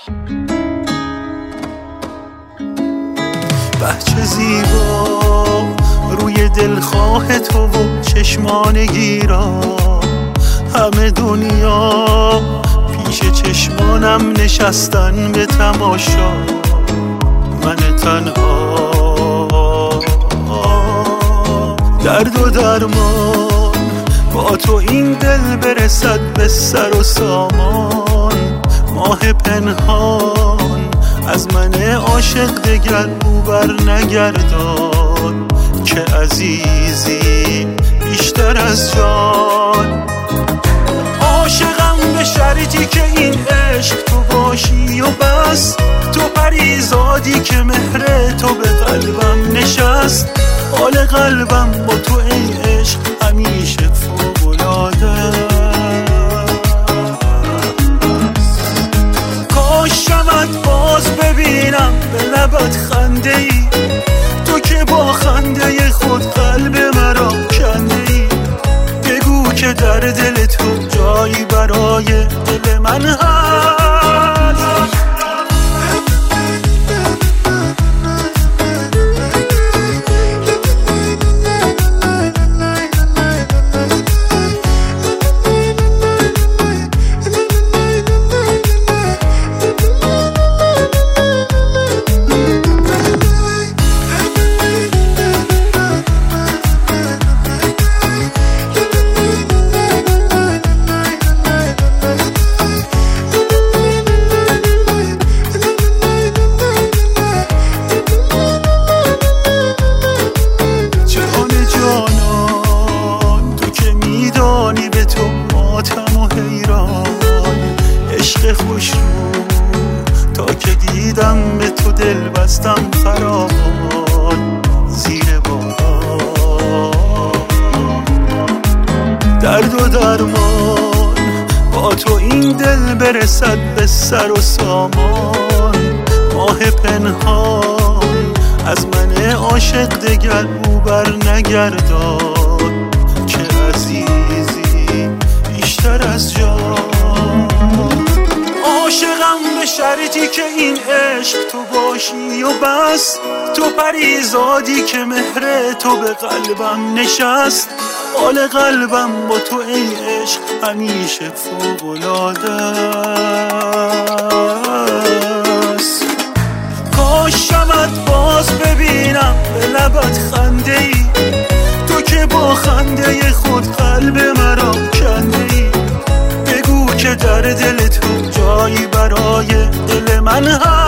بچه زیبا روی دلخواه تو و چشمان گیرا، همه دنیا پیش چشمانم نشستن به تماشا. من تنها درد و درمان، با تو این دل برسد به سر و سامان. ماه پنهان از من عاشق دگر او بر نگردان، که عزیزی بیشتر از جان. عاشقم به شرطی که این عشق تو باشی و بس، تو پریزادی که مهر تو به قلبم نشست. حال قلبم با تو ای عشق همیشه فوق‌العاده. کاش شمت باز ببینم به لبت خنده ای، تو که با خنده خود قلب مرا کنده ای. بگو که در دل تو جایی برای دل من هست. خوش رو تا که دیدم به تو دل بستم فراوان زیر باران. درد و درمان با تو این دل برسد به سر و سامان. ماه پنهان از من عاشق دگر او بر نگردان، که عزیزی بیشتر از جان. عاشقم به شرطی که این عشق تو باشی و بس، تو پریزادی که مهر تو به قلبم نشست. حال قلبم با تو ای عشق همیشه فوق‌العاده است. کاش شمت باز ببینم به لبت خنده ای، تو که با خنده خود قلب مرا کنده ای. بگو که در دل تو جایی برای دل من هست.